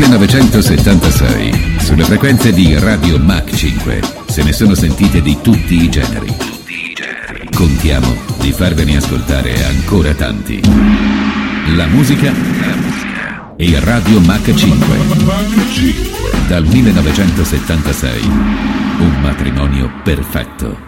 1976, sulle frequenze di Radio Mach 5, se ne sono sentite di tutti i generi. Contiamo di farvene ascoltare ancora tanti. La musica e Radio Mach 5. Dal 1976, un matrimonio perfetto.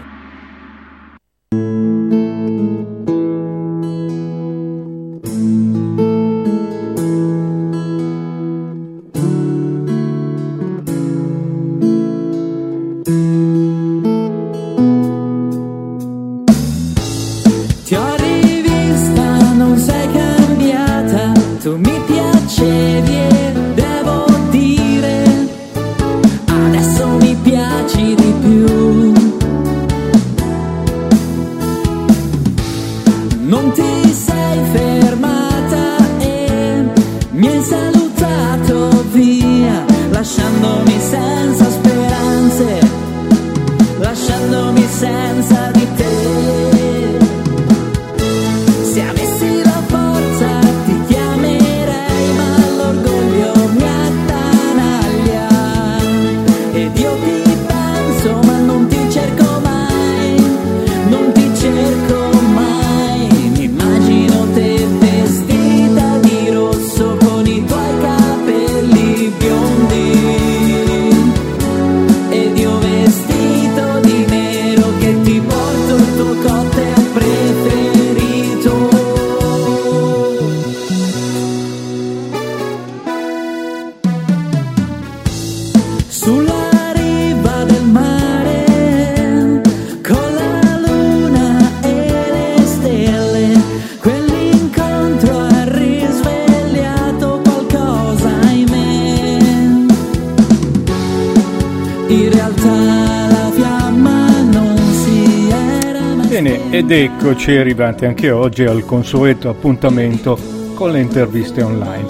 Ed eccoci arrivati anche oggi al consueto appuntamento con le interviste online.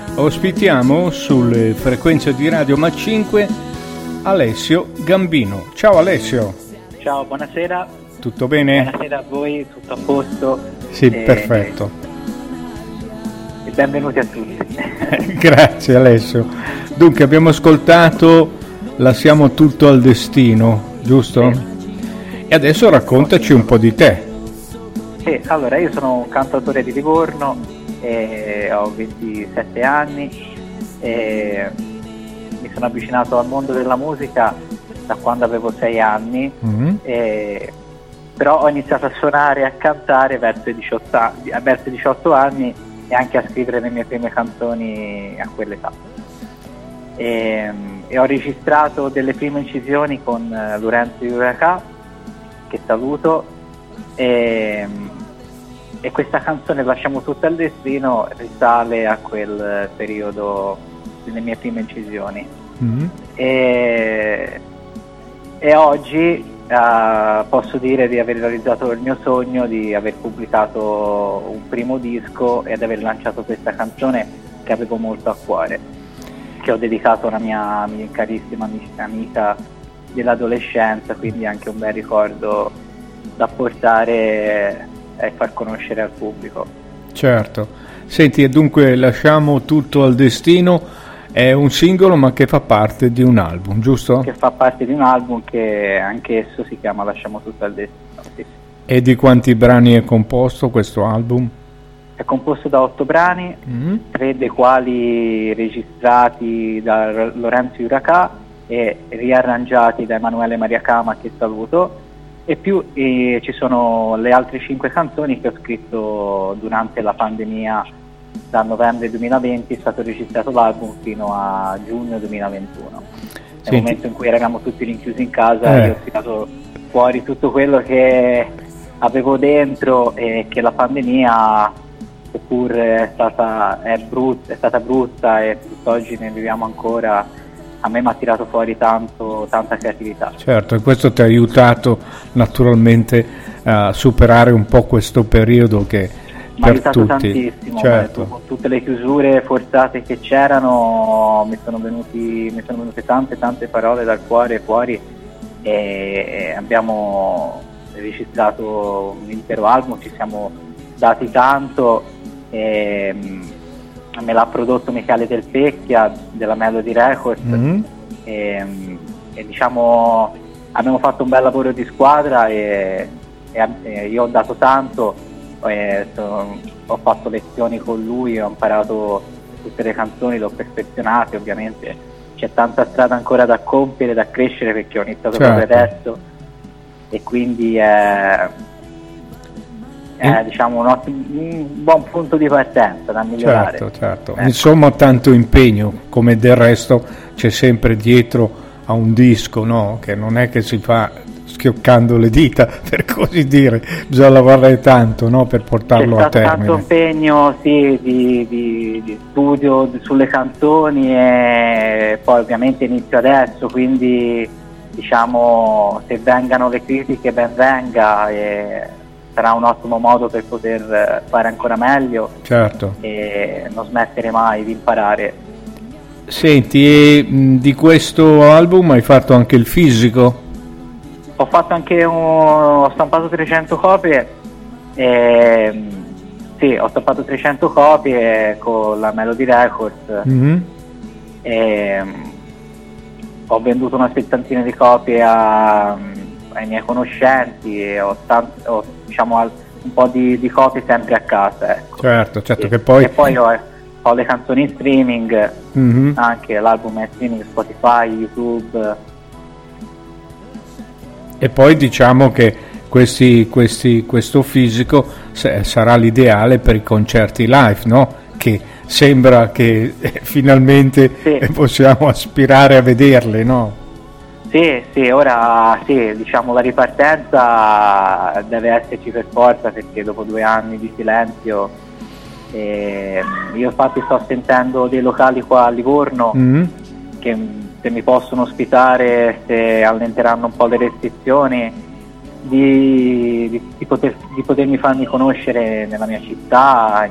Ospitiamo sulle frequenze di Radio Mach 5 Alessio Gambino. Ciao Alessio. Ciao, buonasera. Tutto bene? Buonasera a voi, tutto a posto? Sì, perfetto. E benvenuti a tutti. Grazie Alessio. Dunque abbiamo ascoltato Lasciamo tutto al destino, giusto? Sì. E adesso raccontaci un po' di te. Sì, allora io sono un cantautore di Livorno, ho 27 anni e mi sono avvicinato al mondo della musica da quando avevo 6 anni, però ho iniziato a suonare e a cantare verso i 18 anni e anche a scrivere le mie prime canzoni a quell'età. E ho registrato delle prime incisioni con Lorenzo Juracà, che saluto, e questa canzone Lasciamo tutto al destino risale a quel periodo delle mie prime incisioni. E oggi posso dire di aver realizzato il mio sogno di aver pubblicato un primo disco e di aver lanciato questa canzone che avevo molto a cuore, che ho dedicato a una mia carissima amica dell'adolescenza, quindi anche un bel ricordo da portare e far conoscere al pubblico. Certo. Senti, e dunque Lasciamo tutto al destino è un singolo ma che fa parte di un album, giusto? Che fa parte di un album che anche esso si chiama Lasciamo tutto al destino, sì. E di quanti brani è composto questo album? È composto da 8 brani, 3 dei quali registrati da Lorenzo Juracà e riarrangiati da Emanuele Maria Cama, che saluto, e più ci sono le altre 5 canzoni che ho scritto durante la pandemia. Da novembre 2020 è stato registrato l'album fino a giugno 2021. Nel momento in cui eravamo tutti rinchiusi in casa, io ho tirato fuori tutto quello che avevo dentro e che la pandemia, seppur è stata brutta e tutt'oggi ne viviamo ancora, a me mi ha tirato fuori tanta creatività. Certo, e questo ti ha aiutato naturalmente a superare un po' questo periodo che mi ha aiutato tantissimo, certo. Con tutte le chiusure forzate che c'erano mi sono venute tante parole dal cuore fuori, e abbiamo registrato un intero album, ci siamo dati tanto, e me l'ha prodotto Michele Del Pecchia della Melody Records, e diciamo abbiamo fatto un bel lavoro di squadra e io ho dato tanto, ho fatto lezioni con lui, ho imparato tutte le canzoni, le ho perfezionate. Ovviamente c'è tanta strada ancora da compiere, da crescere, perché ho iniziato proprio adesso, e quindi diciamo un buon punto di partenza da migliorare. Certo. Insomma, tanto impegno, come del resto c'è sempre dietro a un disco, no? Che non è che si fa schioccando le dita, per così dire, bisogna lavorare tanto, no? Per portarlo a termine. C'è stato tanto impegno, sì, di studio sulle canzoni, e poi ovviamente inizio adesso, quindi diciamo, se vengano le critiche ben venga, e sarà un ottimo modo per poter fare ancora meglio, certo, e non smettere mai di imparare. Senti, e di questo album hai fatto anche il fisico? Ho fatto anche ho stampato 300 copie, sì, ho stampato 300 copie con la Melody Records, e ho venduto una settantina di copie ai miei conoscenti, e ho diciamo un po' di copie sempre a casa, ecco. Certo, e che poi... E poi ho le canzoni in streaming, anche l'album è in streaming, Spotify, YouTube. E poi diciamo che questo fisico sarà l'ideale per i concerti live, no? Che sembra che finalmente possiamo aspirare a vederle, no? Sì, ora sì, diciamo la ripartenza deve esserci per forza, perché dopo 2 anni di silenzio, io infatti sto sentendo dei locali qua a Livorno che, se mi possono ospitare, se allenteranno un po' le restrizioni, di potermi farmi conoscere nella mia città.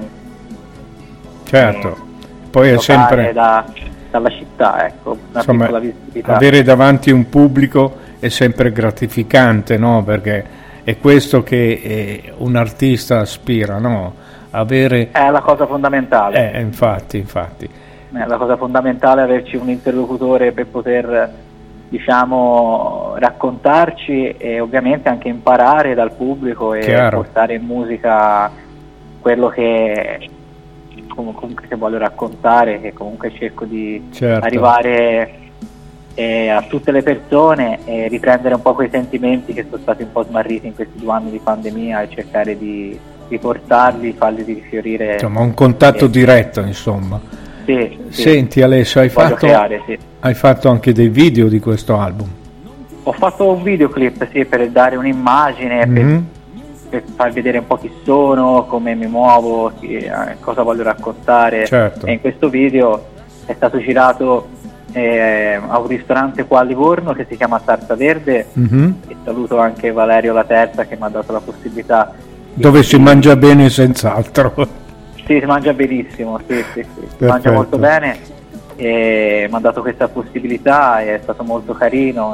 Certo, poi è sempre dalla città, ecco, una insomma, piccola visibilità. Avere davanti un pubblico è sempre gratificante, no? Perché è questo che un artista aspira, no? Avere... È la cosa fondamentale. Infatti. È la cosa fondamentale, averci un interlocutore per poter, diciamo, raccontarci, e ovviamente anche imparare dal pubblico e portare in musica quello che comunque che voglio raccontare, che comunque cerco di arrivare a tutte le persone, e riprendere un po' quei sentimenti che sono stati un po' smarriti in questi 2 anni di pandemia, e cercare di riportarli, farli rifiorire. Insomma, un contatto diretto, insomma. Sì. Senti Alessio, hai fatto anche dei video di questo album? Ho fatto un videoclip, sì, per dare un'immagine, per far vedere un po' chi sono, come mi muovo, cosa voglio raccontare. Certo. E in questo video è stato girato a un ristorante qua a Livorno che si chiama Tarta Verde, e saluto anche Valerio La Terza, che mi ha dato la possibilità. Dove si mangia bene, senz'altro. Sì, si mangia benissimo, sì. Si mangia molto bene, e mi ha dato questa possibilità, è stato molto carino,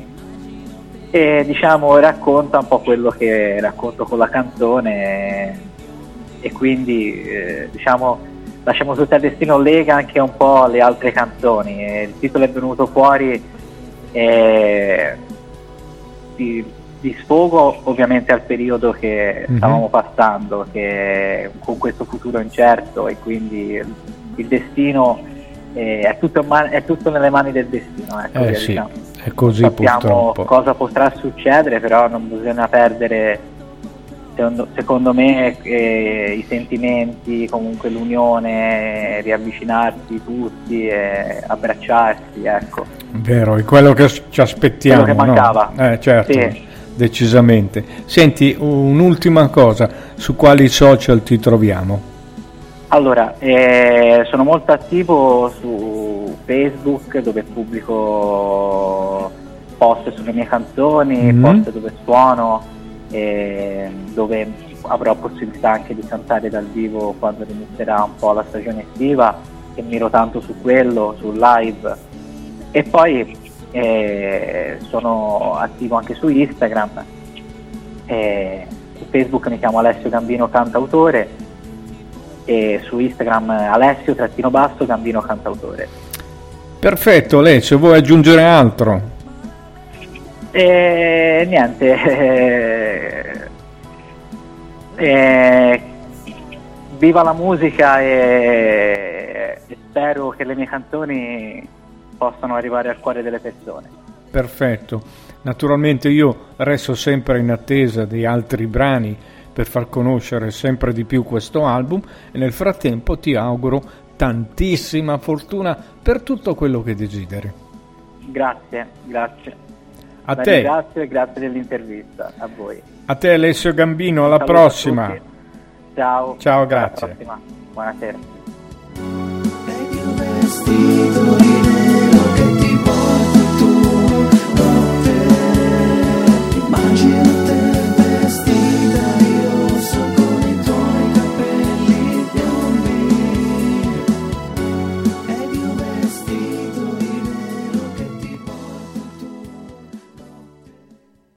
e diciamo racconta un po' quello che racconto con la canzone, e quindi diciamo lasciamo tutto al destino, lega anche un po' le altre canzoni, e il titolo è venuto fuori di sfogo ovviamente al periodo che stavamo passando, che con questo futuro incerto, e quindi il destino è tutto nelle mani del destino, ecco, sì, diciamo. è così, sappiamo purtroppo cosa potrà succedere, però non bisogna perdere, secondo me, i sentimenti, comunque l'unione, riavvicinarsi tutti e abbracciarsi, ecco. Vero, è quello che ci aspettiamo, quello che mancava, no? Certo, sì. Decisamente. Senti, un'ultima cosa, su quali social ti troviamo? Allora, sono molto attivo su Facebook, dove pubblico post sulle mie canzoni, post dove suono, dove avrò possibilità anche di cantare dal vivo quando inizierà un po' la stagione estiva, e miro tanto su quello, sul live. E poi sono attivo anche su Instagram, su Facebook mi chiamo Alessio Gambino Cantautore, e su Instagram Alessio_Gambino cantautore. Perfetto, Alessio, vuoi aggiungere altro? Niente, viva la musica e spero che le mie canzoni possano arrivare al cuore delle persone. Perfetto, naturalmente io resto sempre in attesa di altri brani per far conoscere sempre di più questo album e nel frattempo ti auguro tantissima fortuna per tutto quello che desideri. Grazie. A te. Grazie dell'intervista, a voi. A te Alessio Gambino, alla prossima. Ciao. Ciao, grazie. Alla prossima. Buonasera.